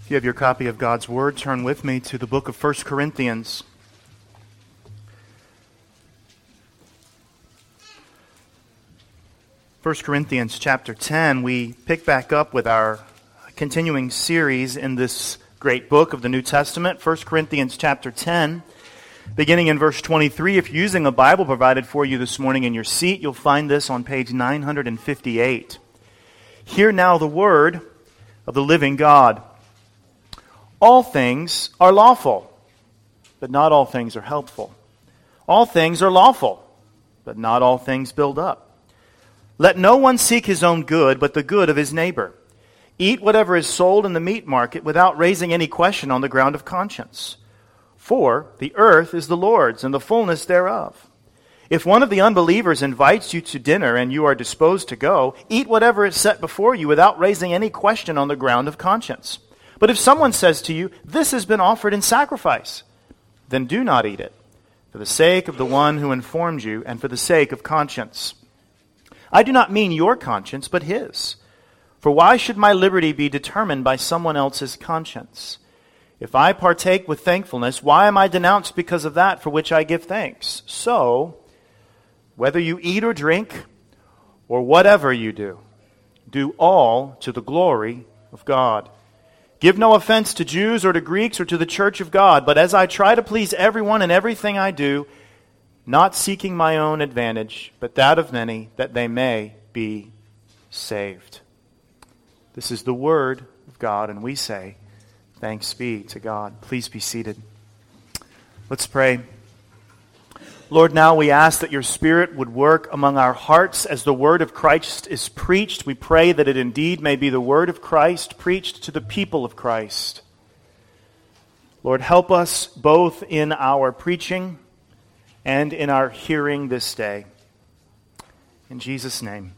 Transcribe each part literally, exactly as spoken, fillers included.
If you have your copy of God's Word, turn with me to the book of First Corinthians. First Corinthians chapter ten, we pick back up with our continuing series in this great book of the New Testament. First Corinthians chapter ten, beginning in verse twenty-three. If you're using a Bible provided for you this morning in your seat, you'll find this on page nine hundred fifty-eight. Hear now the word of the living God. All things are lawful, but not all things are helpful. All things are lawful, but not all things build up. Let no one seek his own good, but the good of his neighbor. Eat whatever is sold in the meat market without raising any question on the ground of conscience. For the earth is the Lord's and the fullness thereof. If one of the unbelievers invites you to dinner and you are disposed to go, eat whatever is set before you without raising any question on the ground of conscience. But if someone says to you, "This has been offered in sacrifice," then do not eat it, for the sake of the one who informed you and for the sake of conscience. I do not mean your conscience, but his. For why should my liberty be determined by someone else's conscience? If I partake with thankfulness, why am I denounced because of that for which I give thanks? So, whether you eat or drink, or whatever you do, do all to the glory of God. Give no offense to Jews or to Greeks or to the church of God, but as I try to please everyone in everything I do, not seeking my own advantage, but that of many, that they may be saved. This is the word of God, and we say, thanks be to God. Please be seated. Let's pray. Lord, now we ask that your Spirit would work among our hearts as the word of Christ is preached. We pray that it indeed may be the word of Christ preached to the people of Christ. Lord, help us both in our preaching and in our hearing this day. In Jesus' name,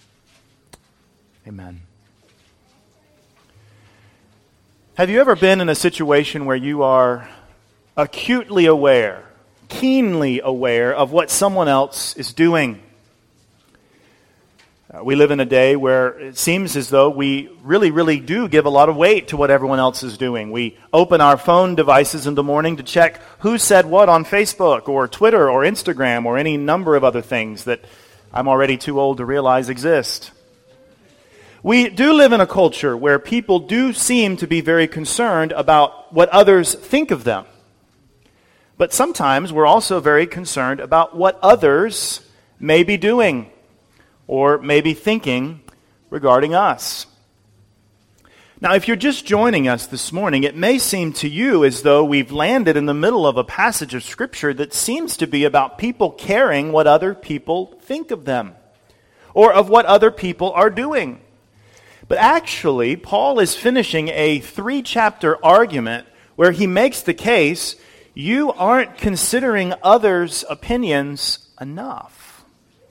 amen. Have you ever been in a situation where you are acutely aware, keenly aware of what someone else is doing? Uh, we live in a day where it seems as though we really, really do give a lot of weight to what everyone else is doing. We open our phone devices in the morning to check who said what on Facebook or Twitter or Instagram or any number of other things that I'm already too old to realize exist. We do live in a culture where people do seem to be very concerned about what others think of them. But sometimes we're also very concerned about what others may be doing or may be thinking regarding us. Now, if you're just joining us this morning, it may seem to you as though we've landed in the middle of a passage of Scripture that seems to be about people caring what other people think of them or of what other people are doing. But actually, Paul is finishing a three-chapter argument where he makes the case you aren't considering others' opinions enough.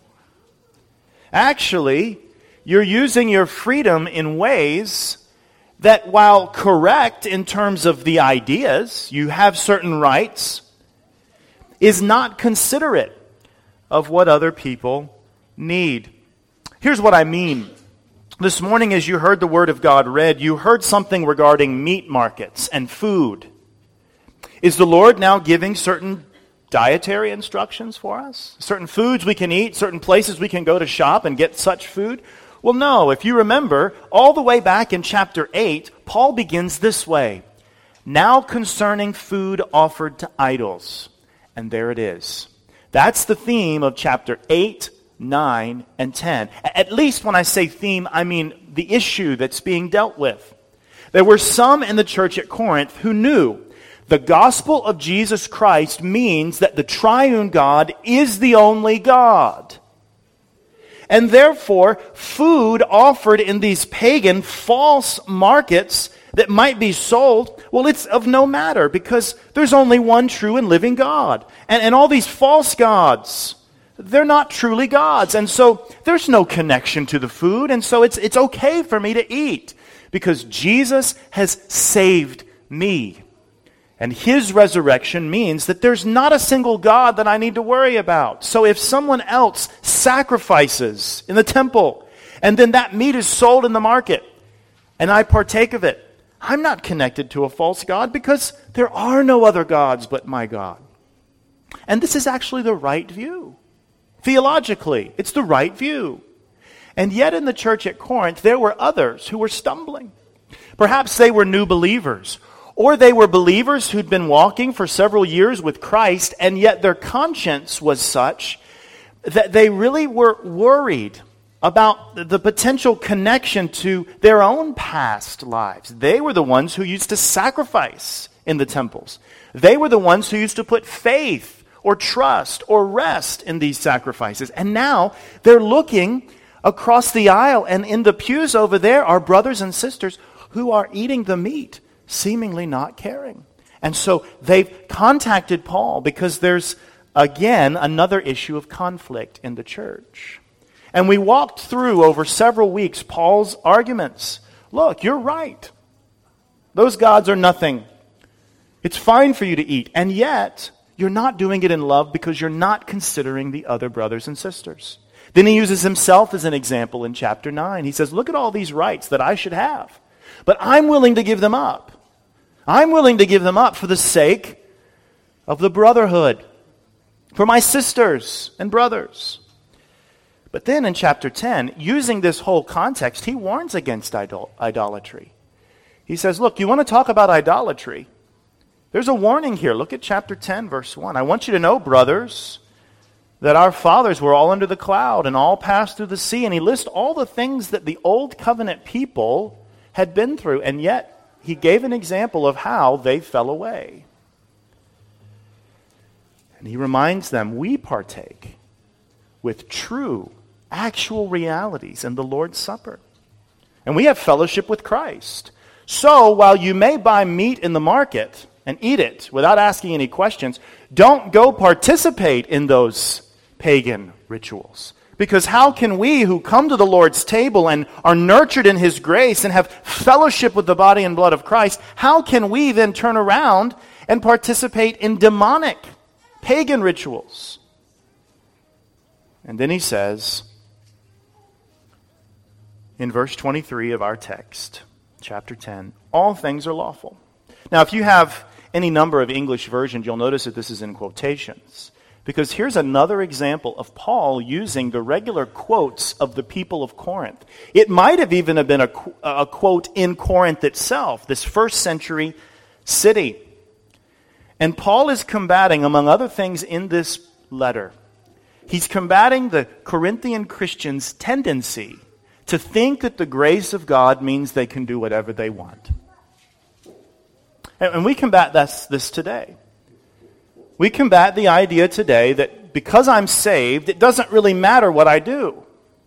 Actually, you're using your freedom in ways that, while correct in terms of the ideas, you have certain rights, is not considerate of what other people need. Here's what I mean. This morning, as you heard the Word of God read, you heard something regarding meat markets and food. Is the Lord now giving certain dietary instructions for us? Certain foods we can eat, certain places we can go to shop and get such food? Well, no. If you remember, all the way back in chapter eight, Paul begins this way. Now concerning food offered to idols. And there it is. That's the theme of chapter eight, nine, and ten. At least when I say theme, I mean the issue that's being dealt with. There were some in the church at Corinth who knew the gospel of Jesus Christ means that the triune God is the only God. And therefore, food offered in these pagan false markets that might be sold, well, it's of no matter because there's only one true and living God. And, and all these false gods, they're not truly gods. And so there's no connection to the food. And so it's, it's okay for me to eat because Jesus has saved me. And his resurrection means that there's not a single God that I need to worry about. So if someone else sacrifices in the temple, and then that meat is sold in the market, and I partake of it, I'm not connected to a false god because there are no other gods but my God. And this is actually the right view. Theologically, it's the right view. And yet in the church at Corinth, there were others who were stumbling. Perhaps they were new believers, or they were believers who'd been walking for several years with Christ, and yet their conscience was such that they really were worried about the potential connection to their own past lives. They were the ones who used to sacrifice in the temples. They were the ones who used to put faith or trust or rest in these sacrifices. And now they're looking across the aisle, and in the pews over there are brothers and sisters who are eating the meat, seemingly not caring. And so they've contacted Paul because there's, again, another issue of conflict in the church. And we walked through over several weeks Paul's arguments. Look, you're right. Those gods are nothing. It's fine for you to eat. And yet, you're not doing it in love because you're not considering the other brothers and sisters. Then he uses himself as an example in chapter nine. He says, look at all these rights that I should have, but I'm willing to give them up. I'm willing to give them up for the sake of the brotherhood, for my sisters and brothers. But then in chapter ten, using this whole context, he warns against idol- idolatry. He says, look, you want to talk about idolatry? There's a warning here. Look at chapter ten, verse one. I want you to know, brothers, that our fathers were all under the cloud and all passed through the sea. And he lists all the things that the old covenant people had been through. And yet he gave an example of how they fell away. And he reminds them, we partake with true, actual realities in the Lord's Supper. And we have fellowship with Christ. So while you may buy meat in the market and eat it without asking any questions, don't go participate in those pagan rituals. Because how can we who come to the Lord's table and are nurtured in His grace and have fellowship with the body and blood of Christ, how can we then turn around and participate in demonic pagan rituals? And then he says, in verse twenty-three of our text, chapter ten, all things are lawful. Now, if you have any number of English versions, you'll notice that this is in quotations. Because here's another example of Paul using the regular quotes of the people of Corinth. It might have even have been a, a quote in Corinth itself, this first century city. And Paul is combating, among other things in this letter, he's combating the Corinthian Christians' tendency to think that the grace of God means they can do whatever they want. And we combat this, this today. We combat the idea today that because I'm saved, it doesn't really matter what I do.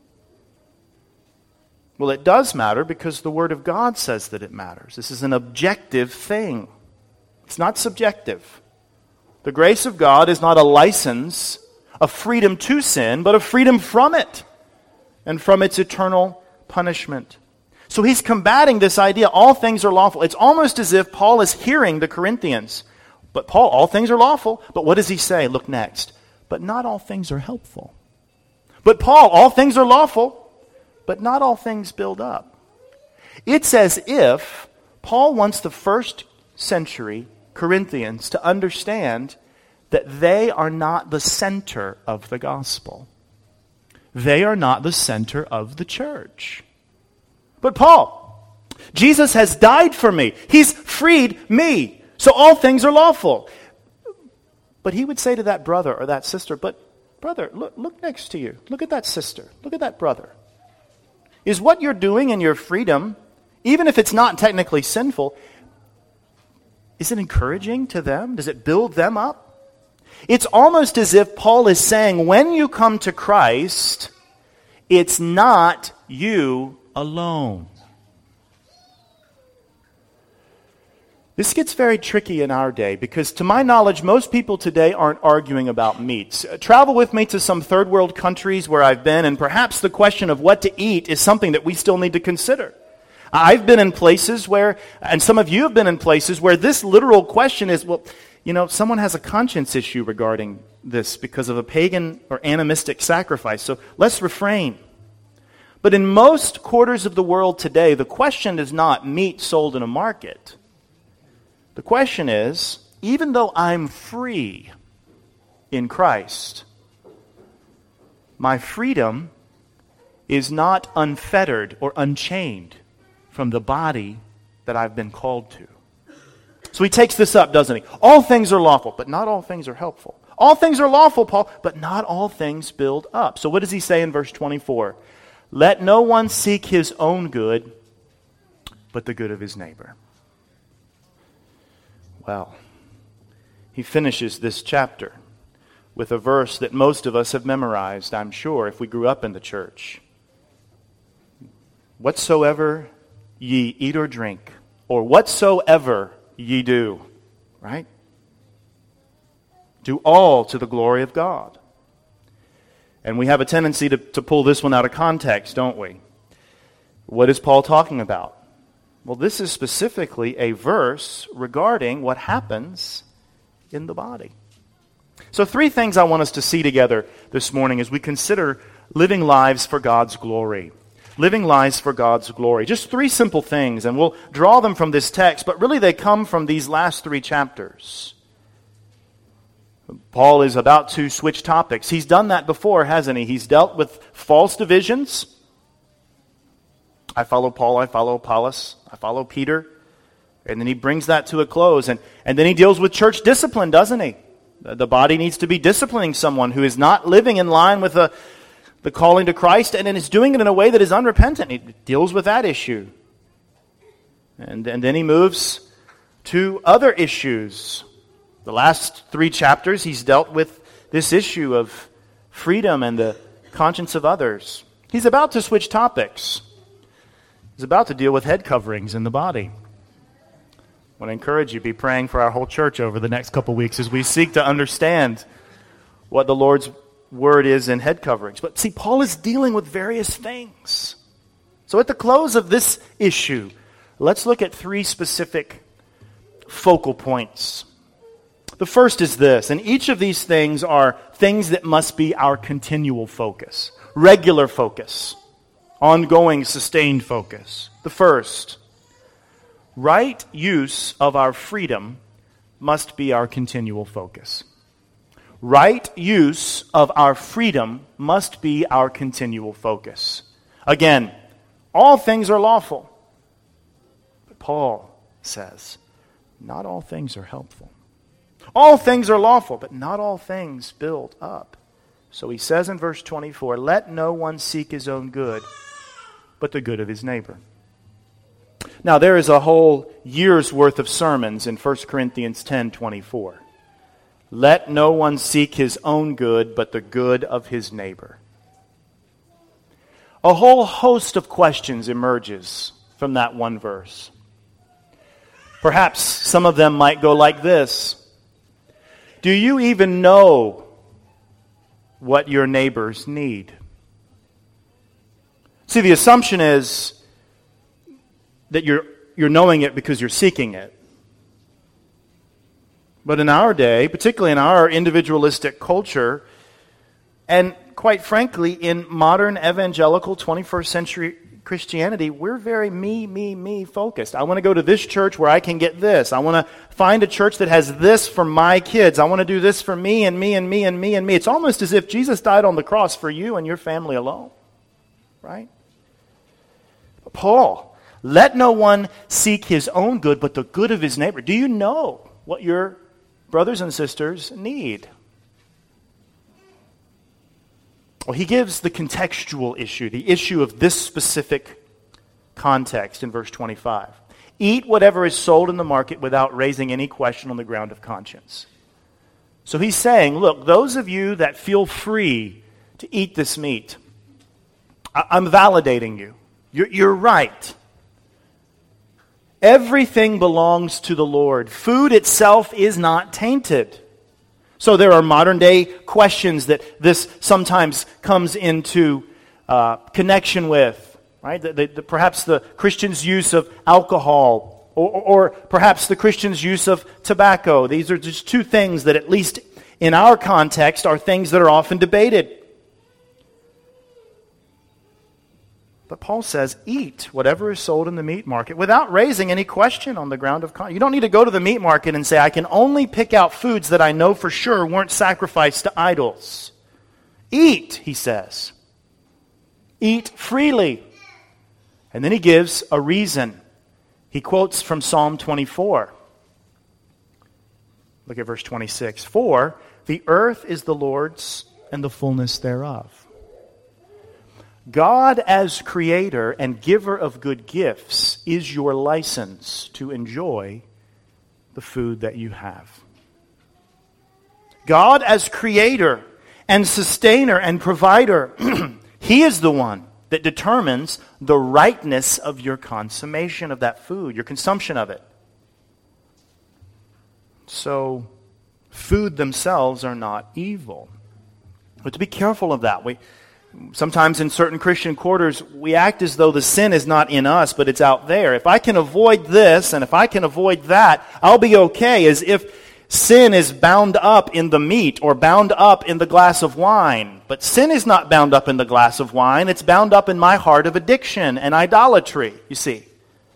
Well, it does matter because the Word of God says that it matters. This is an objective thing. It's not subjective. The grace of God is not a license of freedom to sin, but of freedom from it and from its eternal punishment. So he's combating this idea, all things are lawful. It's almost as if Paul is hearing the Corinthians. But Paul, all things are lawful. But what does he say? Look next. But not all things are helpful. But Paul, all things are lawful, but not all things build up. It's as if Paul wants the first century Corinthians to understand that they are not the center of the gospel. They are not the center of the church. But Paul, Jesus has died for me. He's freed me. So all things are lawful. But he would say to that brother or that sister, but brother, look, look next to you. Look at that sister. Look at that brother. Is what you're doing in your freedom, even if it's not technically sinful, is it encouraging to them? Does it build them up? It's almost as if Paul is saying, when you come to Christ, it's not you alone. This gets very tricky in our day because, to my knowledge, most people today aren't arguing about meats. Uh, travel with me to some third world countries where I've been, and perhaps the question of what to eat is something that we still need to consider. I've been in places where, and some of you have been in places where this literal question is, well, you know, someone has a conscience issue regarding this because of a pagan or animistic sacrifice, so let's refrain. But in most quarters of the world today, the question is not meat sold in a market. The question is, even though I'm free in Christ, my freedom is not unfettered or unchained from the body that I've been called to. So he takes this up, doesn't he? All things are lawful, but not all things are helpful. All things are lawful, Paul, but not all things build up. So what does he say in verse twenty-four? Let no one seek his own good, but the good of his neighbor. Well, he finishes this chapter with a verse that most of us have memorized, I'm sure, if we grew up in the church. Whatsoever ye eat or drink, or whatsoever ye do, right? Do all to the glory of God. And we have a tendency to, to pull this one out of context, don't we? What is Paul talking about? Well, this is specifically a verse regarding what happens in the body. So three things I want us to see together this morning as we consider living lives for God's glory. Living lives for God's glory. Just three simple things, and we'll draw them from this text, but really they come from these last three chapters. Paul is about to switch topics. He's done that before, hasn't he? He's dealt with false divisions. I follow Paul, I follow Apollos, I follow Peter. And then he brings that to a close. And, and then he deals with church discipline, doesn't he? The body needs to be disciplining someone who is not living in line with the, the calling to Christ and is doing it in a way that is unrepentant. He deals with that issue. And, and then he moves to other issues. The last three chapters, he's dealt with this issue of freedom and the conscience of others. He's about to switch topics. He's about to deal with head coverings in the body. I want to encourage you, be praying for our whole church over the next couple weeks as we seek to understand what the Lord's word is in head coverings. But see, Paul is dealing with various things. So at the close of this issue, let's look at three specific focal points. The first is this, and each of these things are things that must be our continual focus, regular focus, ongoing, sustained focus. The first, right use of our freedom must be our continual focus. Right use of our freedom must be our continual focus. Again, all things are lawful. But Paul says, not all things are helpful. All things are lawful, but not all things build up. So he says in verse twenty-four, let no one seek his own good, but the good of his neighbor. Now, there is a whole year's worth of sermons in First Corinthians ten twenty-four. Let no one seek his own good, but the good of his neighbor. A whole host of questions emerges from that one verse. Perhaps some of them might go like this. Do you even know what your neighbors need? See, the assumption is that you're you're knowing it because you're seeking it. But in our day, particularly in our individualistic culture, and quite frankly, in modern evangelical twenty-first century Christianity, we're very me, me, me focused. I want to go to this church where I can get this. I want to find a church that has this for my kids. I want to do this for me and me and me and me and me. It's almost as if Jesus died on the cross for you and your family alone. Right? Paul, let no one seek his own good, but the good of his neighbor. Do you know what your brothers and sisters need? Well, he gives the contextual issue, the issue of this specific context in verse twenty-five. Eat whatever is sold in the market without raising any question on the ground of conscience. So he's saying, look, those of you that feel free to eat this meat, I- I'm validating you. You're, you're right. Everything belongs to the Lord. Food itself is not tainted. So there are modern day questions that this sometimes comes into uh, connection with, right? The, the, the, perhaps the Christian's use of alcohol, or, or, or perhaps the Christian's use of tobacco. These are just two things that, at least in our context, are things that are often debated. But Paul says, eat whatever is sold in the meat market without raising any question on the ground of conscience. You don't need to go to the meat market and say, I can only pick out foods that I know for sure weren't sacrificed to idols. Eat, he says. Eat freely. And then he gives a reason. He quotes from Psalm twenty-four. Look at verse twenty-six. For the earth is the Lord's and the fullness thereof. God as creator and giver of good gifts is your license to enjoy the food that you have. God as creator and sustainer and provider, He is the one that determines the rightness of your consummation of that food, your consumption of it. So, food themselves are not evil. But to be careful of that, we sometimes in certain Christian quarters, we act as though the sin is not in us, but it's out there. If I can avoid this, and if I can avoid that, I'll be okay, as if sin is bound up in the meat or bound up in the glass of wine. But sin is not bound up in the glass of wine. It's bound up in my heart of addiction and idolatry, you see.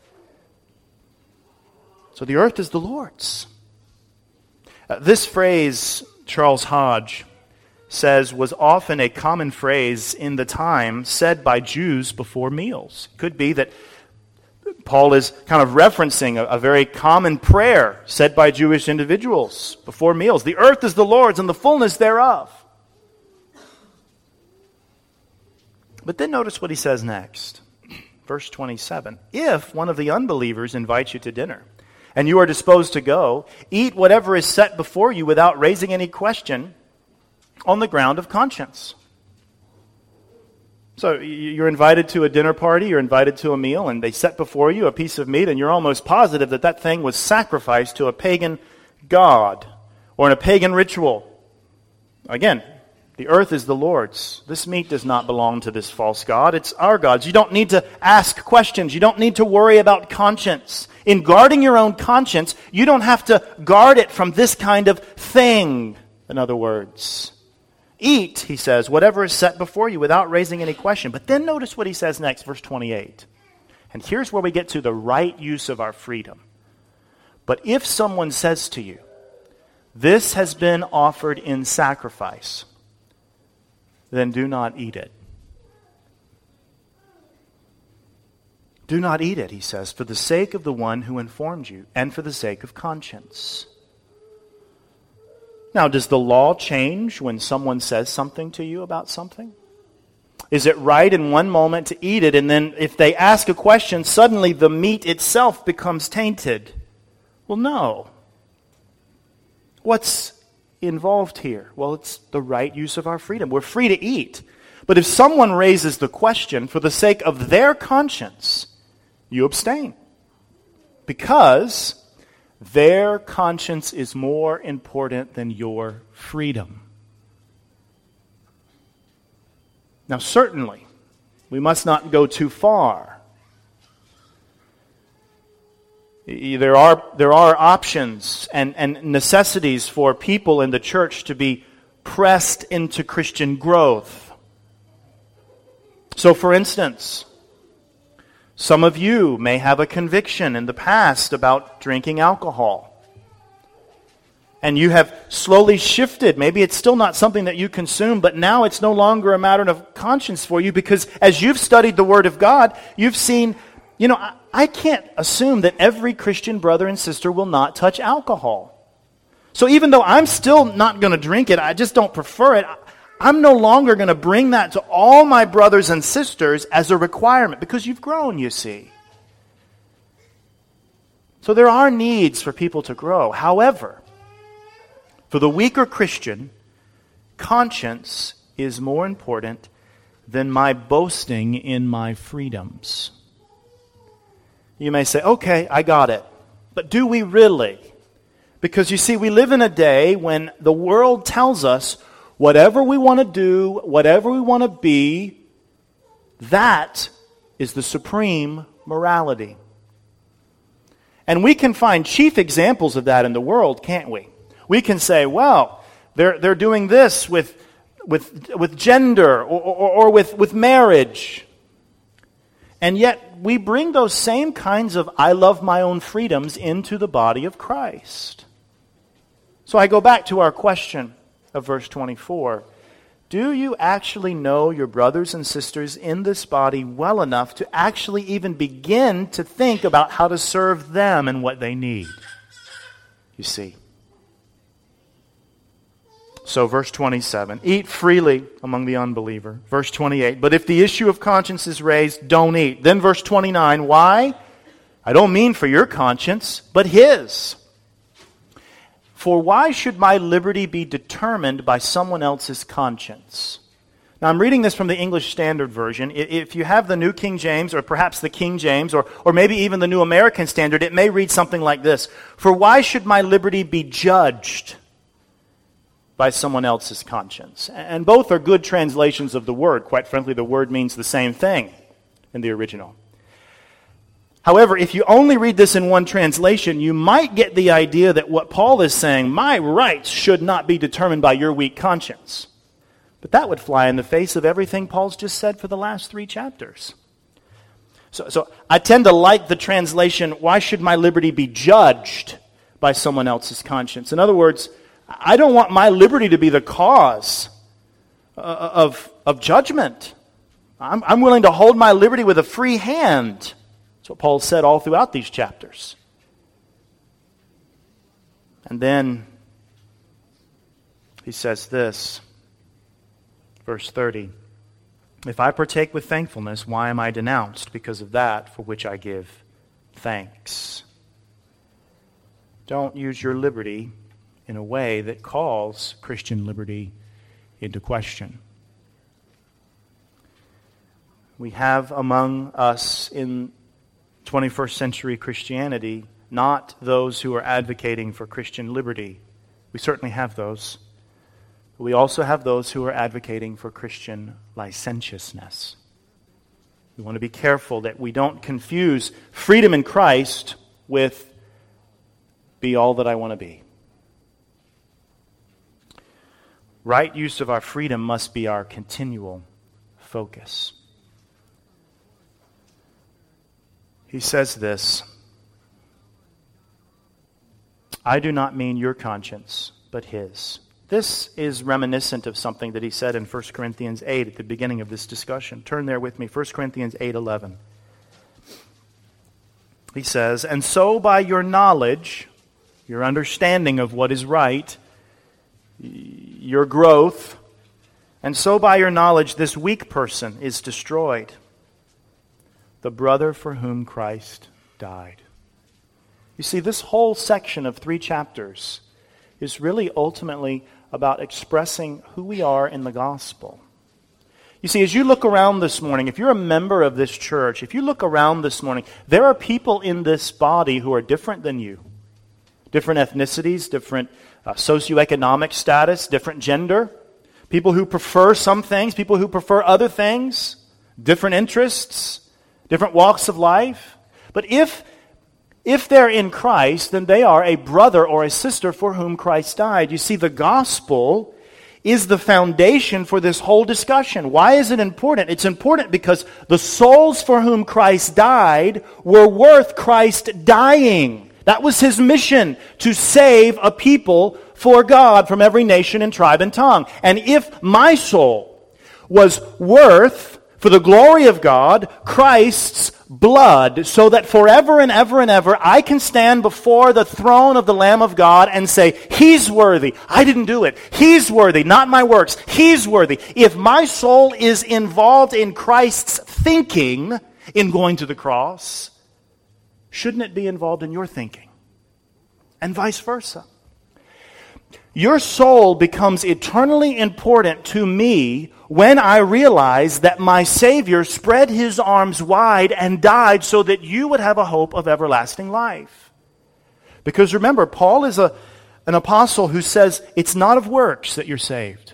So the earth is the Lord's. Uh, this phrase, Charles Hodge says, was often a common phrase in the time said by Jews before meals. Could be that Paul is kind of referencing a, a very common prayer said by Jewish individuals before meals. The earth is the Lord's and the fullness thereof. But then notice what he says next. Verse twenty-seven. If one of the unbelievers invites you to dinner, and you are disposed to go, eat whatever is set before you without raising any question, on the ground of conscience. So you're invited to a dinner party, you're invited to a meal, and they set before you a piece of meat, and you're almost positive that that thing was sacrificed to a pagan god or in a pagan ritual. Again, the earth is the Lord's. This meat does not belong to this false god. It's our God's. You don't need to ask questions. You don't need to worry about conscience. In guarding your own conscience, you don't have to guard it from this kind of thing, in other words. Eat, he says, whatever is set before you without raising any question. But then notice what he says next, verse twenty-eight. And here's where we get to the right use of our freedom. But if someone says to you, this has been offered in sacrifice, then do not eat it. Do not eat it, he says, for the sake of the one who informed you and for the sake of conscience. Now, does the law change when someone says something to you about something? Is it right in one moment to eat it, and then if they ask a question, suddenly the meat itself becomes tainted? Well, no. What's involved here? Well, it's the right use of our freedom. We're free to eat. But if someone raises the question for the sake of their conscience, you abstain. Because their conscience is more important than your freedom. Now, certainly, we must not go too far. There are, there are options and, and necessities for people in the church to be pressed into Christian growth. So, for instance, some of you may have a conviction in the past about drinking alcohol. And you have slowly shifted. Maybe it's still not something that you consume, but now it's no longer a matter of conscience for you, because as you've studied the Word of God, you've seen, you know, I, I can't assume that every Christian brother and sister will not touch alcohol. So even though I'm still not going to drink it, I just don't prefer it, I'm no longer going to bring that to all my brothers and sisters as a requirement, because you've grown, you see. So there are needs for people to grow. However, for the weaker Christian, conscience is more important than my boasting in my freedoms. You may say, okay, I got it. But do we really? Because you see, we live in a day when the world tells us whatever we want to do, whatever we want to be, that is the supreme morality. And we can find chief examples of that in the world, can't we? We can say, well, they're they're doing this with with with gender or, or, or with, with marriage. And yet we bring those same kinds of I love my own freedoms into the body of Christ. So I go back to our question of verse twenty-four. Do you actually know your brothers and sisters in this body well enough to actually even begin to think about how to serve them and what they need? You see. So verse twenty-seven, eat freely among the unbeliever. Verse twenty-eight, but if the issue of conscience is raised, don't eat. Then verse twenty-nine, why? I don't mean for your conscience, but his. For why should my liberty be determined by someone else's conscience? Now I'm reading this from the English Standard Version. If you have the New King James, or perhaps the King James, or, or maybe even the New American Standard, it may read something like this. For why should my liberty be judged by someone else's conscience? And both are good translations of the word. Quite frankly, the word means the same thing in the original. However, if you only read this in one translation, you might get the idea that what Paul is saying, my rights should not be determined by your weak conscience. But that would fly in the face of everything Paul's just said for the last three chapters. So, so I tend to like the translation, why should my liberty be judged by someone else's conscience? In other words, I don't want my liberty to be the cause uh, of, of judgment. I'm, I'm willing to hold my liberty with a free hand. That's what Paul said all throughout these chapters. And then he says this, verse thirty, if I partake with thankfulness, why am I denounced? Because of that for which I give thanks. Don't use your liberty in a way that calls Christian liberty into question. We have among us in twenty-first century Christianity not those who are advocating for Christian liberty. We certainly have those. But we also have those who are advocating for Christian licentiousness. We want to be careful that we don't confuse freedom in Christ with be all that I want to be. Right use of our freedom must be our continual focus. He says this, I do not mean your conscience, but his. This is reminiscent of something that he said in First Corinthians eight at the beginning of this discussion. Turn there with me, First Corinthians eight eleven. He says, and so by your knowledge, your understanding of what is right, your growth, and so by your knowledge this weak person is destroyed, the brother for whom Christ died. You see, this whole section of three chapters is really ultimately about expressing who we are in the gospel. You see, as you look around this morning, if you're a member of this church, if you look around this morning, there are people in this body who are different than you. Different ethnicities, different uh, socioeconomic status, different gender. People who prefer some things, people who prefer other things. Different interests, different walks of life. But if If they're in Christ, then they are a brother or a sister for whom Christ died. You see, the gospel is the foundation for this whole discussion. Why is it important? It's important because the souls for whom Christ died were worth Christ dying. That was his mission, to save a people for God from every nation and tribe and tongue. And if my soul was worth, for the glory of God, Christ's blood, so that forever and ever and ever I can stand before the throne of the Lamb of God and say, he's worthy. I didn't do it. He's worthy, not my works. He's worthy. If my soul is involved in Christ's thinking in going to the cross, shouldn't it be involved in your thinking? And vice versa. Your soul becomes eternally important to me when I realize that my Savior spread his arms wide and died so that you would have a hope of everlasting life. Because remember, Paul is a, an apostle who says it's not of works that you're saved.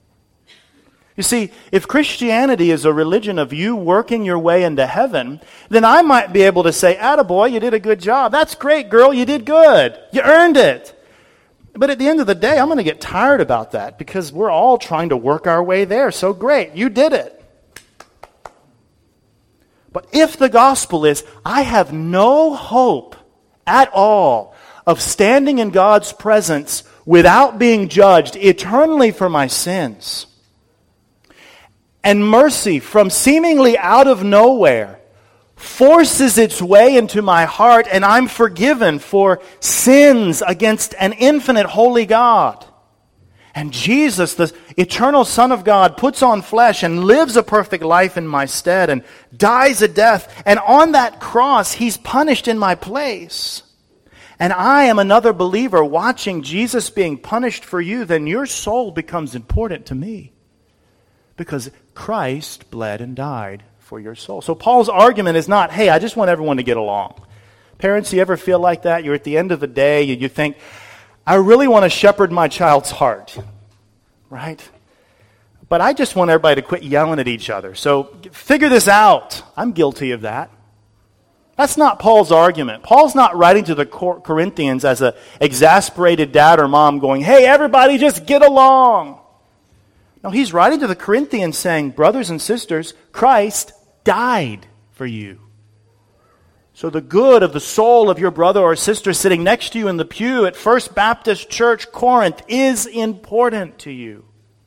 You see, if Christianity is a religion of you working your way into heaven, then I might be able to say, attaboy, you did a good job. That's great, girl, you did good. You earned it. But at the end of the day, I'm going to get tired about that because we're all trying to work our way there. So great, you did it. But if the gospel is, I have no hope at all of standing in God's presence without being judged eternally for my sins, and mercy from seemingly out of nowhere forces its way into my heart, and I'm forgiven for sins against an infinite holy God. And Jesus, the eternal Son of God, puts on flesh and lives a perfect life in my stead and dies a death. And on that cross, He's punished in my place. And I am another believer watching Jesus being punished for you, then your soul becomes important to me. Because Christ bled and died for your soul. So Paul's argument is not, hey, I just want everyone to get along. Parents, you ever feel like that? You're at the end of the day, you, you think, I really want to shepherd my child's heart, right? But I just want everybody to quit yelling at each other. So figure this out. I'm guilty of that. That's not Paul's argument. Paul's not writing to the Corinthians as an exasperated dad or mom going, hey, everybody just get along. No, he's writing to the Corinthians saying, brothers and sisters, Christ died for you. So the good of the soul of your brother or sister sitting next to you in the pew at First Baptist Church, Corinth, is important to you.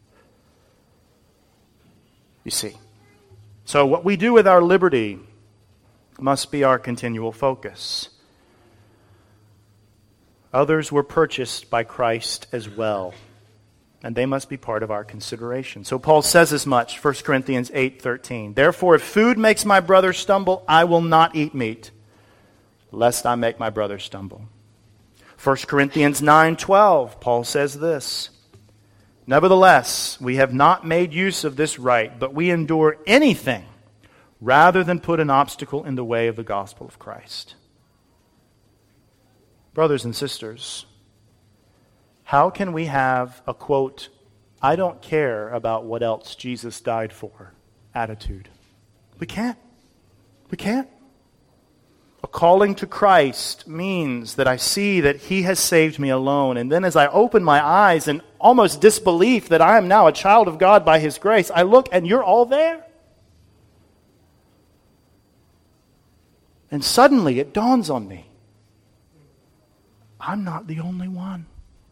You see. So what we do with our liberty must be our continual focus. Others were purchased by Christ as well, and they must be part of our consideration. So Paul says as much, First Corinthians eight thirteen. Therefore, if food makes my brother stumble, I will not eat meat, lest I make my brother stumble. First Corinthians nine twelve, Paul says this. Nevertheless, we have not made use of this right, but we endure anything rather than put an obstacle in the way of the gospel of Christ. Brothers and sisters, how can we have a, quote, I don't care about what else Jesus died for attitude? We can't. We can't. A calling to Christ means that I see that He has saved me alone. And then as I open my eyes in almost disbelief that I am now a child of God by His grace, I look and you're all there. And suddenly it dawns on me, I'm not the only one.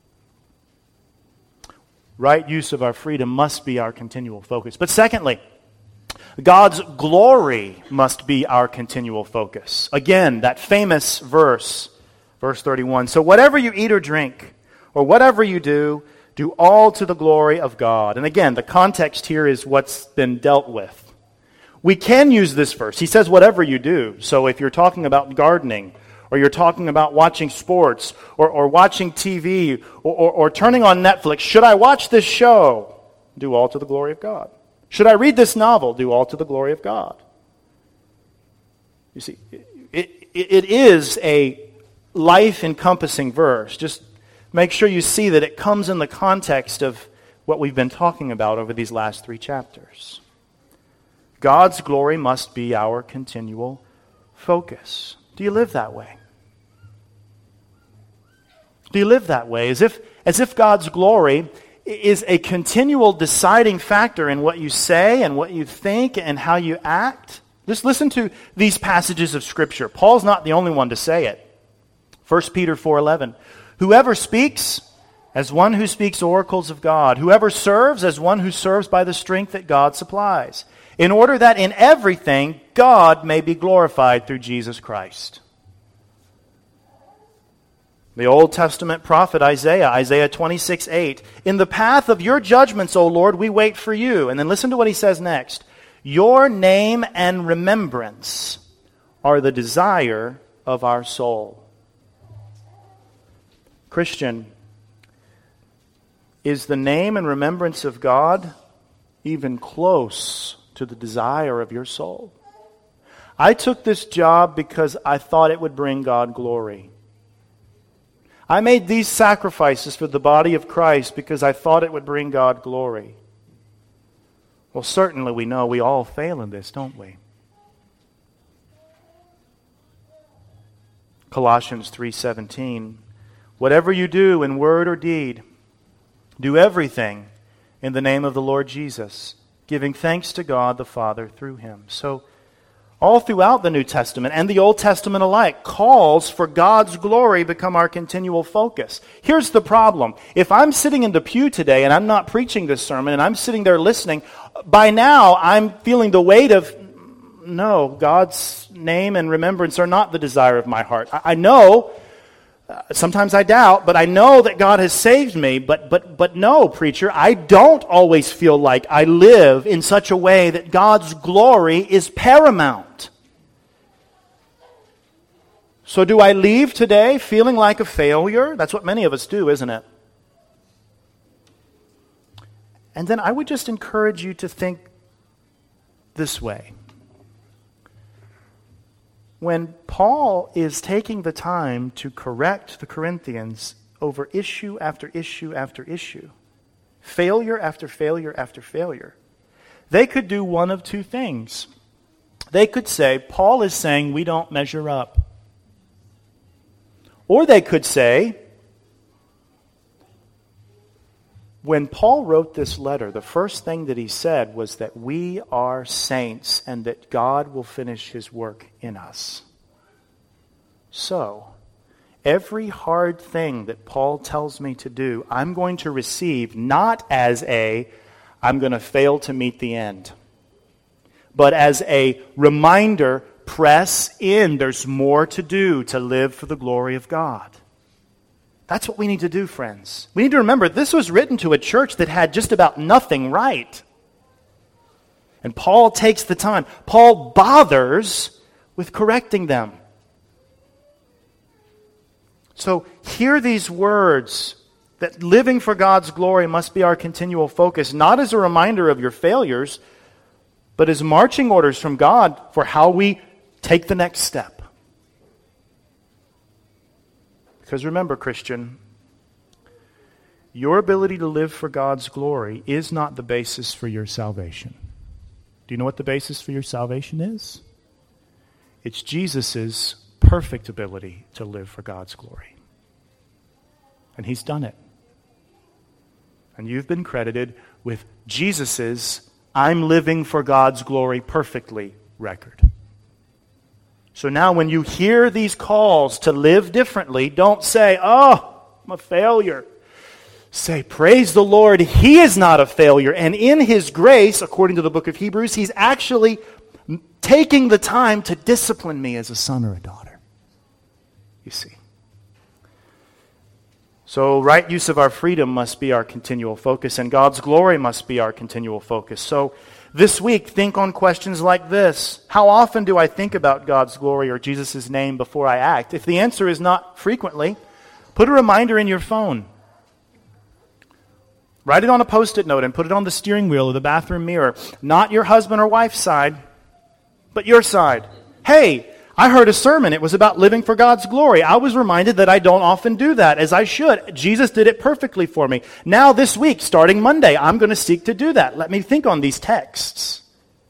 Right use of our freedom must be our continual focus. But secondly, God's glory must be our continual focus. Again, that famous verse, verse thirty-one. So whatever you eat or drink, or whatever you do, do all to the glory of God. And again, the context here is what's been dealt with. We can use this verse. He says whatever you do. So if you're talking about gardening, or you're talking about watching sports, or, or watching T V, or, or, or turning on Netflix, should I watch this show? Do all to the glory of God. Should I read this novel? Do all to the glory of God. You see, it, it, it is a life-encompassing verse. Just make sure you see that it comes in the context of what we've been talking about over these last three chapters. God's glory must be our continual focus. Do you live that way? Do you live that way? As if, as if God's glory is a continual deciding factor in what you say and what you think and how you act? Just listen to these passages of Scripture. Paul's not the only one to say it. First Peter four eleven. Whoever speaks, as one who speaks oracles of God. Whoever serves, as one who serves by the strength that God supplies. In order that in everything God may be glorified through Jesus Christ. The Old Testament prophet Isaiah, Isaiah twenty-six eight. In the path of your judgments, O Lord, we wait for you. And then listen to what he says next. Your name and remembrance are the desire of our soul. Christian, is the name and remembrance of God even close to the desire of your soul? I took this job because I thought it would bring God glory. I made these sacrifices for the body of Christ because I thought it would bring God glory. Well, certainly we know we all fail in this, don't we? Colossians three seventeen. Whatever you do in word or deed, do everything in the name of the Lord Jesus, giving thanks to God the Father through Him. So all throughout the New Testament and the Old Testament alike, calls for God's glory become our continual focus. Here's the problem. If I'm sitting in the pew today and I'm not preaching this sermon and I'm sitting there listening, by now I'm feeling the weight of, no, God's name and remembrance are not the desire of my heart. I, I know, uh, sometimes I doubt, but I know that God has saved me, but, but, but no, preacher, I don't always feel like I live in such a way that God's glory is paramount. So do I leave today feeling like a failure? That's what many of us do, isn't it? And then I would just encourage you to think this way. When Paul is taking the time to correct the Corinthians over issue after issue after issue, failure after failure after failure, they could do one of two things. They could say, Paul is saying we don't measure up. Or they could say, when Paul wrote this letter, the first thing that he said was that we are saints and that God will finish his work in us. So, every hard thing that Paul tells me to do, I'm going to receive not as a, I'm going to fail to meet the end, but as a reminder, press in, there's more to do to live for the glory of God. That's what we need to do, friends. We need to remember this was written to a church that had just about nothing right. And Paul takes the time. Paul bothers with correcting them. So hear these words that living for God's glory must be our continual focus, not as a reminder of your failures, but as marching orders from God for how we take the next step. Because remember, Christian, your ability to live for God's glory is not the basis for your salvation. Do you know what the basis for your salvation is? It's Jesus' perfect ability to live for God's glory. And he's done it. And you've been credited with Jesus' I'm living for God's glory perfectly record. So now when you hear these calls to live differently, don't say, oh, I'm a failure. Say, praise the Lord, he is not a failure. And in his grace, according to the book of Hebrews, he's actually taking the time to discipline me as a son or a daughter. You see. So right use of our freedom must be our continual focus, and God's glory must be our continual focus. So this week, think on questions like this. How often do I think about God's glory or Jesus' name before I act? If the answer is not frequently, put a reminder in your phone. Write it on a Post-it note and put it on the steering wheel or the bathroom mirror. Not your husband or wife's side, but your side. Hey, I heard a sermon. It was about living for God's glory. I was reminded that I don't often do that as I should. Jesus did it perfectly for me. Now this week, starting Monday, I'm going to seek to do that. Let me think on these texts.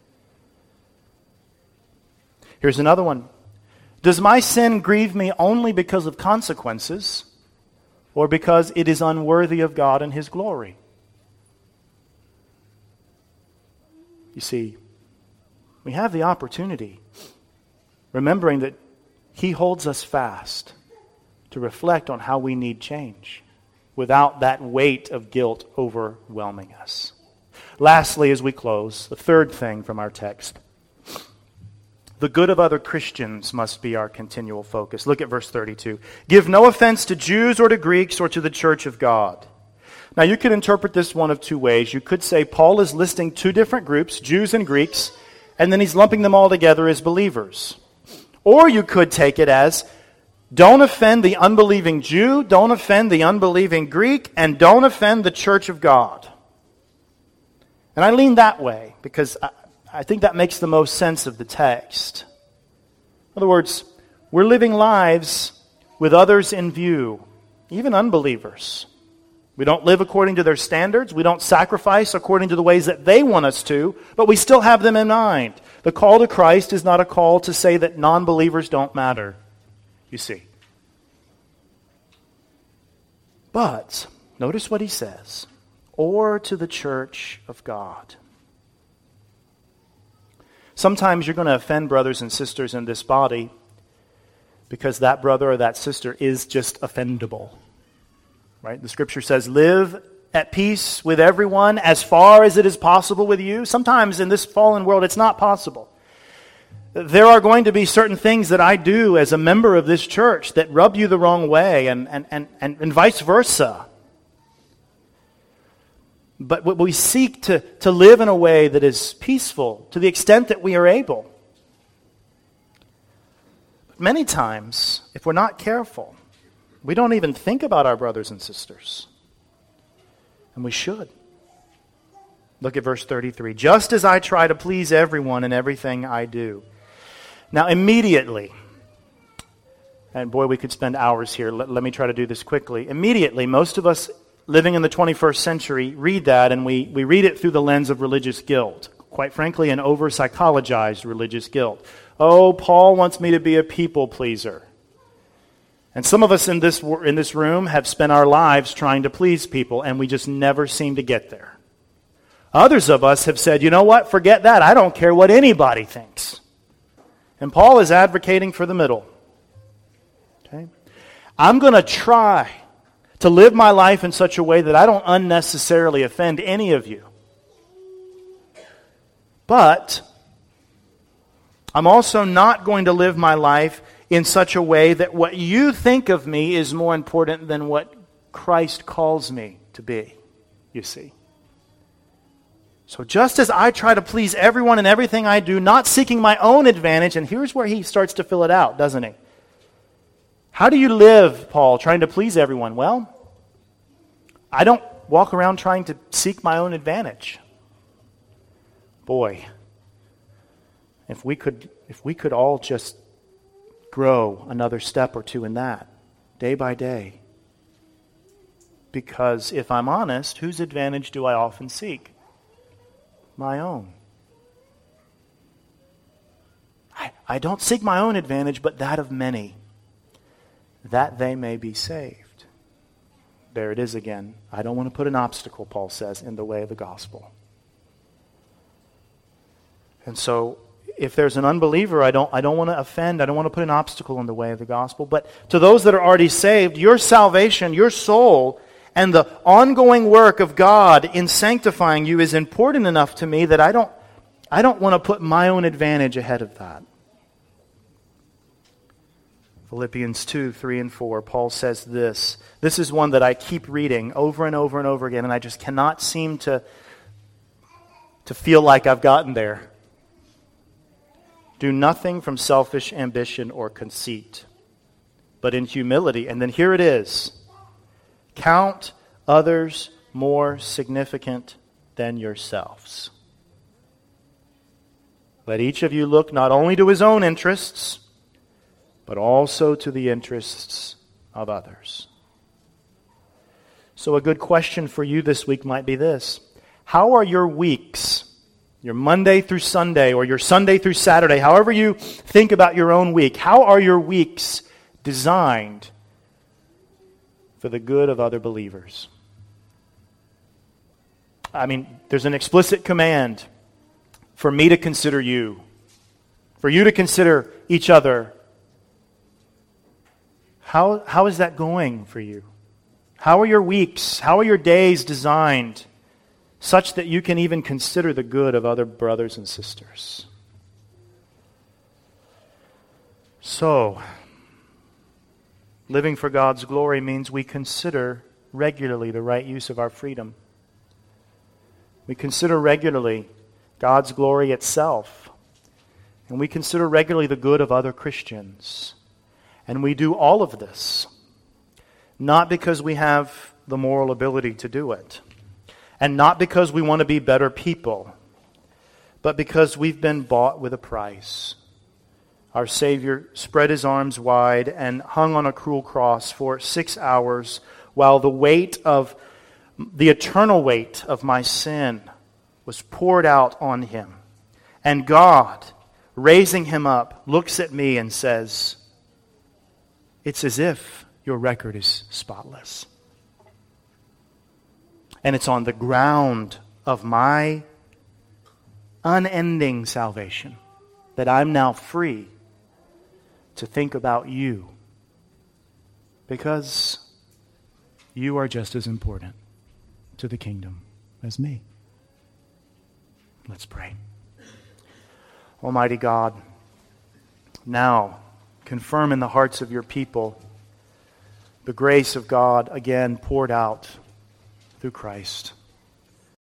Here's another one. Does my sin grieve me only because of consequences or because it is unworthy of God and his glory? You see, we have the opportunity, remembering that he holds us fast, to reflect on how we need change without that weight of guilt overwhelming us. Lastly, as we close, the third thing from our text. The good of other Christians must be our continual focus. Look at verse thirty-two. Give no offense to Jews or to Greeks or to the church of God. Now you could interpret this one of two ways. You could say Paul is listing two different groups, Jews and Greeks, and then he's lumping them all together as believers. Or you could take it as, don't offend the unbelieving Jew, don't offend the unbelieving Greek, and don't offend the church of God. And I lean that way because I, I think that makes the most sense of the text. In other words, we're living lives with others in view, even unbelievers. We don't live according to their standards. We don't sacrifice according to the ways that they want us to, but we still have them in mind. The call to Christ is not a call to say that non-believers don't matter, you see. But, notice what he says, or to the church of God. Sometimes you're going to offend brothers and sisters in this body because that brother or that sister is just offendable. Right? The Scripture says, live at peace with everyone as far as it is possible with you. Sometimes in this fallen world, it's not possible. There are going to be certain things that I do as a member of this church that rub you the wrong way, and, and, and, and, and vice versa. But we seek to, to live in a way that is peaceful to the extent that we are able. But many times, if we're not careful, we don't even think about our brothers and sisters. And we should. Look at verse thirty-three. Just as I try to please everyone in everything I do. Now immediately, and boy, we could spend hours here. Let, let me try to do this quickly. Immediately, most of us living in the twenty-first century read that, and we, we read it through the lens of religious guilt. Quite frankly, an over-psychologized religious guilt. Oh, Paul wants me to be a people pleaser. And some of us in this in this room have spent our lives trying to please people, and we just never seem to get there. Others of us have said, you know what, forget that. I don't care what anybody thinks. And Paul is advocating for the middle. Okay? I'm going to try to live my life in such a way that I don't unnecessarily offend any of you. But I'm also not going to live my life in such a way that what you think of me is more important than what Christ calls me to be, you see. So just as I try to please everyone in everything I do, not seeking my own advantage, and here's where he starts to fill it out, doesn't he? How do you live, Paul, trying to please everyone? Well, I don't walk around trying to seek my own advantage. Boy, if we could, if we could all just grow another step or two in that, day by day. Because if I'm honest, whose advantage do I often seek? My own. I, I don't seek my own advantage, but that of many, that they may be saved. There it is again. I don't want to put an obstacle, Paul says, in the way of the gospel. And so, if there's an unbeliever, I don't, I don't want to offend, I don't want to put an obstacle in the way of the gospel. But to those that are already saved, your salvation, your soul, and the ongoing work of God in sanctifying you is important enough to me that I don't, I don't want to put my own advantage ahead of that. Philippians two, three, and four, Paul says this. This is one that I keep reading over and over and over again, and I just cannot seem to, to feel like I've gotten there. Do nothing from selfish ambition or conceit, but in humility. And then here it is. Count others more significant than yourselves. Let each of you look not only to his own interests, but also to the interests of others. So a good question for you this week might be this. How are your weeks, your Monday through Sunday, or your Sunday through Saturday, however you think about your own week, how are your weeks designed for the good of other believers? I mean, there's an explicit command for me to consider you, for you to consider each other. How, how is that going for you? How are your weeks, how are your days designed such that you can even consider the good of other brothers and sisters? So, living for God's glory means we consider regularly the right use of our freedom. We consider regularly God's glory itself. And we consider regularly the good of other Christians. And we do all of this, not because we have the moral ability to do it, and not because we want to be better people, but because we've been bought with a price. Our Savior spread his arms wide and hung on a cruel cross for six hours while the weight of, the eternal weight of my sin was poured out on him. And God, raising him up, looks at me and says, it's as if your record is spotless. And it's on the ground of my unending salvation that I'm now free to think about you, because you are just as important to the kingdom as me. Let's pray. Almighty God, now confirm in the hearts of your people the grace of God again poured out through Christ.